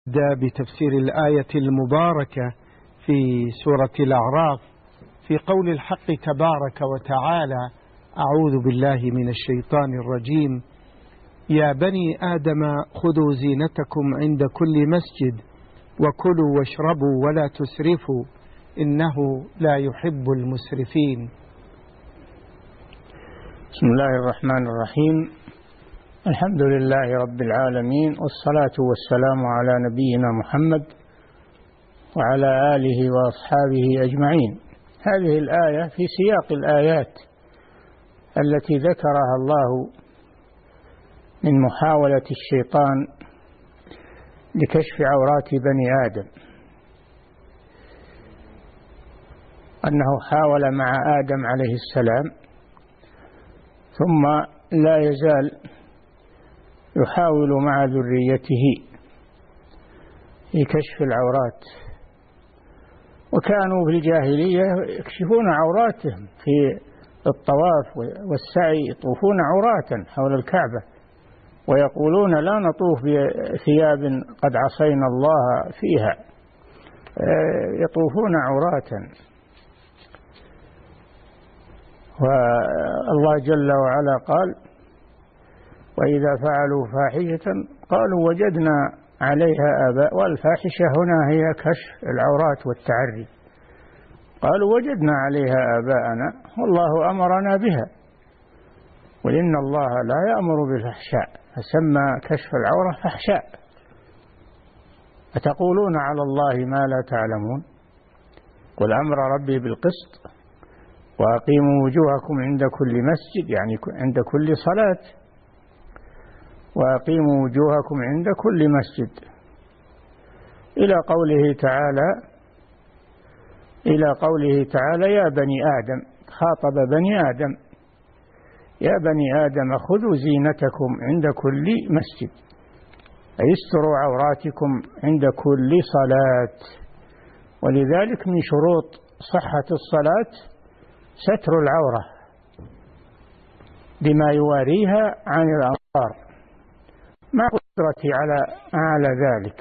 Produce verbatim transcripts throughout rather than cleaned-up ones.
نبدأ بتفسير الآية المباركة في سورة الأعراف في قول الحق تبارك وتعالى: أعوذ بالله من الشيطان الرجيم. يا بني آدم خذوا زينتكم عند كل مسجد وكلوا واشربوا ولا تسرفوا إنه لا يحب المسرفين. بسم الله الرحمن الرحيم. الحمد لله رب العالمين، والصلاة والسلام على نبينا محمد وعلى آله وأصحابه أجمعين. هذه الآية في سياق الآيات التي ذكرها الله من محاولة الشيطان لكشف عورات بني آدم، أنه حاول مع آدم عليه السلام ثم لا يزال يحاول مع ذريته في كشف العورات، وكانوا في الجاهلية يكشفون عوراتهم في الطواف والسعي، يطوفون عراة حول الكعبة ويقولون لا نطوف بثياب قد عصينا الله فيها، يطوفون عراة. والله جل وعلا قال: وإذا فعلوا فاحشة قالوا وجدنا عليها آباء. والفاحشة هنا هي كشف العورات والتعري. قالوا وجدنا عليها آباءنا والله أمرنا بها، وإن الله لا يأمر بالفحشاء، فسمى كشف العورة فحشاء. أتقولون على الله ما لا تعلمون؟ قل أمر ربي بالقسط وأقيموا وجوهكم عند كل مسجد، يعني عند كل صلاة، وأقيموا وجوهكم عند كل مسجد، إلى قوله تعالى إلى قوله تعالى يا بني آدم، خاطب بني آدم: يا بني آدم خذوا زينتكم عند كل مسجد، أي استروا عوراتكم عند كل صلاة. ولذلك من شروط صحة الصلاة ستر العورة بما يواريها عن الأنظار، مع قدرتي على على ذلك.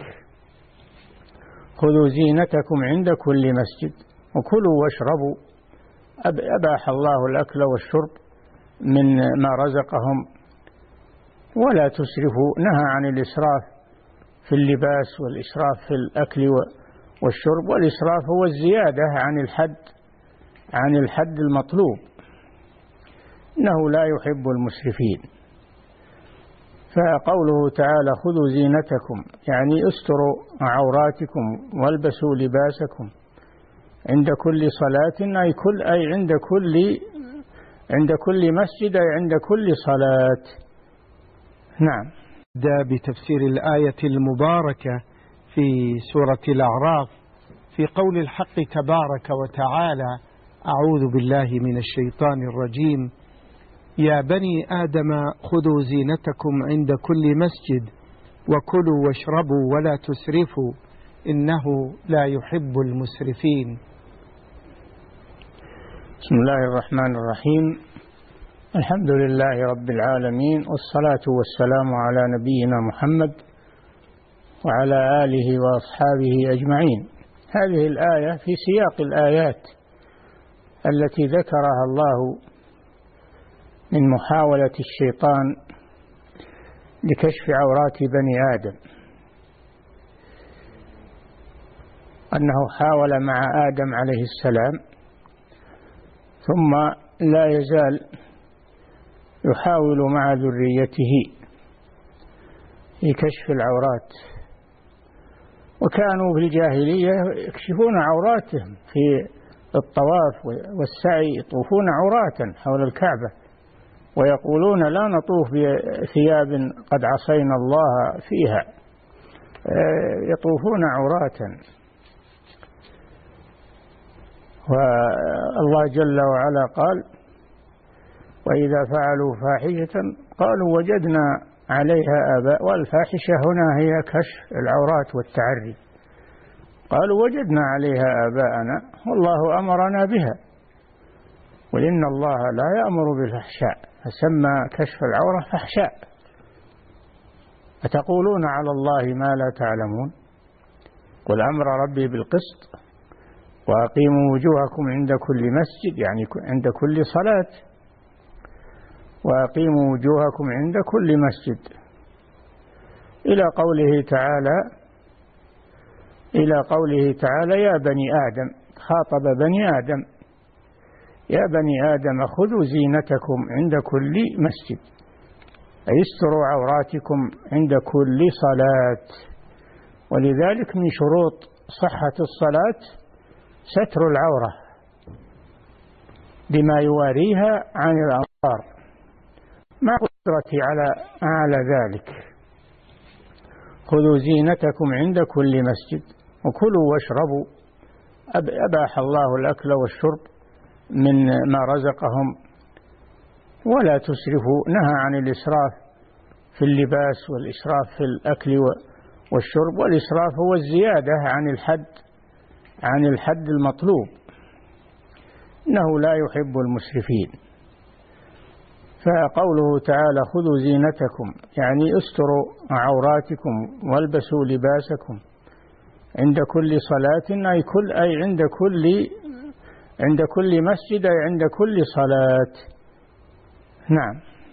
خذوا زينتكم عند كل مسجد وكلوا واشربوا. أباح الله الأكل والشرب من ما رزقهم، ولا تسرفوا، نهى عن الإسراف في اللباس والإسراف في الأكل والشرب. والإسراف هو الزيادة عن الحد عن الحد المطلوب، إنه لا يحب المسرفين. فقوله تعالى خذوا زينتكم يعني استروا عوراتكم والبسوا لباسكم عند كل صلاة، أي كل أي عند كل عند كل مسجد، أي عند كل صلاة. نعم. نبدأ بتفسير الآية المباركة في سورة الأعراف في قول الحق تبارك وتعالى: أعوذ بالله من الشيطان الرجيم. يا بني آدم خذوا زينتكم عند كل مسجد وكلوا واشربوا ولا تسرفوا إنه لا يحب المسرفين. بسم الله الرحمن الرحيم. الحمد لله رب العالمين، والصلاة والسلام على نبينا محمد وعلى آله وأصحابه أجمعين. هذه الآية في سياق الآيات التي ذكرها الله من محاولة الشيطان لكشف عورات بني آدم، أنه حاول مع آدم عليه السلام ثم لا يزال يحاول مع ذريته في كشف العورات، وكانوا في الجاهلية يكشفون عوراتهم في الطواف والسعي، يطوفون عراة حول الكعبة ويقولون لا نطوف بثياب قد عصينا الله فيها، يطوفون عراة. والله جل وعلا قال: وإذا فعلوا فاحشة قالوا وجدنا عليها آباء. والفاحشة هنا هي كشف العورات والتعري. قالوا وجدنا عليها آباءنا والله أمرنا بها، وإن الله لا يأمر بالفحشاء، فسمى كشف العورة فحشاء. أتقولون على الله ما لا تعلمون؟ قل أمر ربي بالقسط وأقيموا وجوهكم عند كل مسجد، يعني عند كل صلاة، وأقيموا وجوهكم عند كل مسجد، إلى قوله تعالى إلى قوله تعالى يا بني آدم، خاطب بني آدم، يا بني آدم خذوا زينتكم عند كل مسجد، أي استروا عوراتكم عند كل صلاة. ولذلك من شروط صحة الصلاة ستر العورة بما يواريها عن الأنظار مع قدرتي على على ذلك. خذوا زينتكم عند كل مسجد وكلوا واشربوا، أباح الله الأكل والشرب من ما رزقهم، ولا تسرفوا، نهى عن الإسراف في اللباس والإسراف في الأكل والشرب، والإسراف هو الزيادة عن الحد عن الحد المطلوب، إنه لا يحب المسرفين. فقوله تعالى خذوا زينتكم يعني استروا عوراتكم والبسوا لباسكم عند كل صلاة، أي كل أي عند كل عند كل مسجد، أي عند كل صلاة. نعم.